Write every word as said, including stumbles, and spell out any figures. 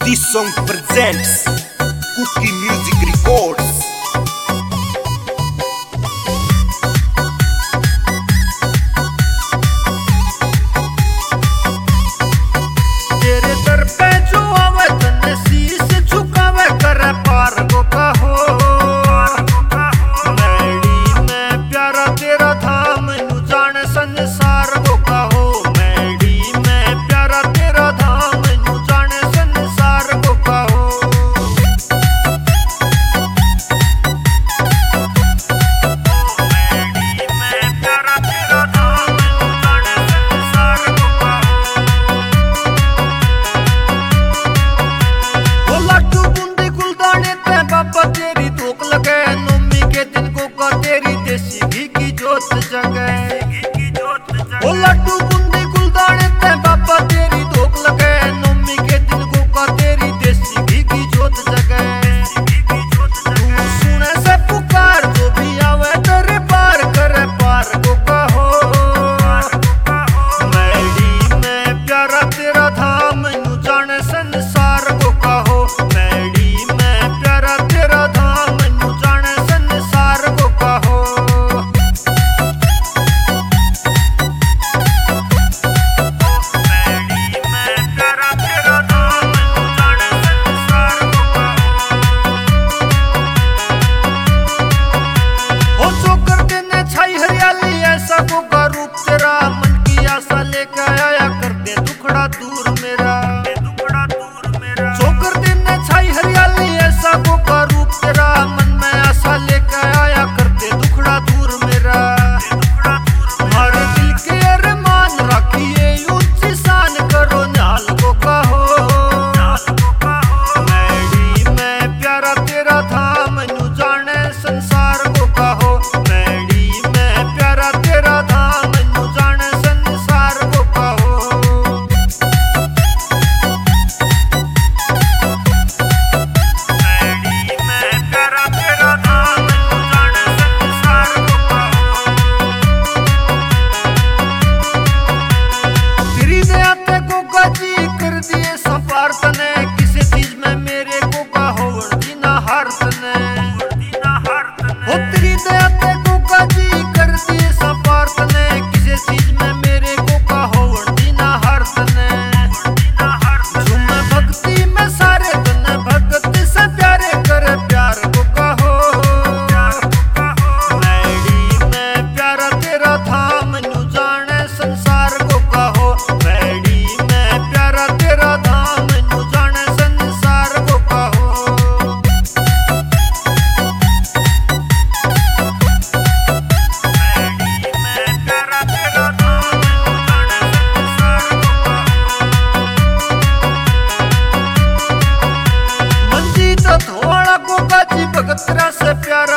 This song presents Cookie Music Records. तेरे दर पे जो आवे तन्ने शीश झुकावे करे पार को कहो मैडी में प्यारा तेरा धाम नू जाने संसार को कहो मैडी में प्यारा तेरा धाम नू जाने संसार को कहो मैडी में प्यारा तेरा धाम नू जाने संसार को कहो लड्डू बूंदी गुलदाने ते बाबा तेरी धूप लगे नौमी के दिन को का तेरी देसी घी की जोत जगे ओ लड्डू बूंदी गुलदाने ते बाबा तेरी धूप लगे नौमी के दिन को का तेरी देसी घी की जोत जगे तू सुने से पुकार जो भी आवे तेरे पार करे पार को कहो मैडी में प्यारा तेरा धाम नू जाने संसार को कहो मैडी में प्यारा तेरा धाम नू जाने संसार को कहो मैडी में प्यारा तेरा धाम नू जाने संसार को कहो ओ जो कर देने छाई हरियाली ऐसा को का रूप तेरा मन की आशा लेके आया कर दे दुखड़ा दूर मेरा जो कर देने छाई हरियाली ऐसा को का रूप तेरा मन में आशा लेके आया कर दे दुखड़ा दूर मेरा हमारे दिल के अरमान रखिए ऊंची शान करो न्याल को कहो मैडी में प्यारा तेरा धाम नू जाने संसार को कहो मैडी में प्यारा तेरा धाम नू जाने संसार को कहो मैडी में प्यारा तेरा धाम नू जाने संसार को कहो तेरी दया ते गोगा जी कर दिए संपार तने किसी चीज में मेरे गोगा होवण दीना हार तने हो तेरी दया ते गोगा जी कर दिए संपार तने किसी चीज में मेरे गोगा होवण दीना हार तने जो मैं भक्ति में सारे तने भक्ति से प्यारे करे प्यार को कहो मैडी में प्यारा तेरा धाम नू जाने संसार को कहो मैडी में प्यारा तेरा धाम नू जाने संसार को कहो मैडी में प्यारा तेरा धाम नू जाने संसार को कहो मंजी तो थोड़ा गोगा जी भगतरा से प्यारा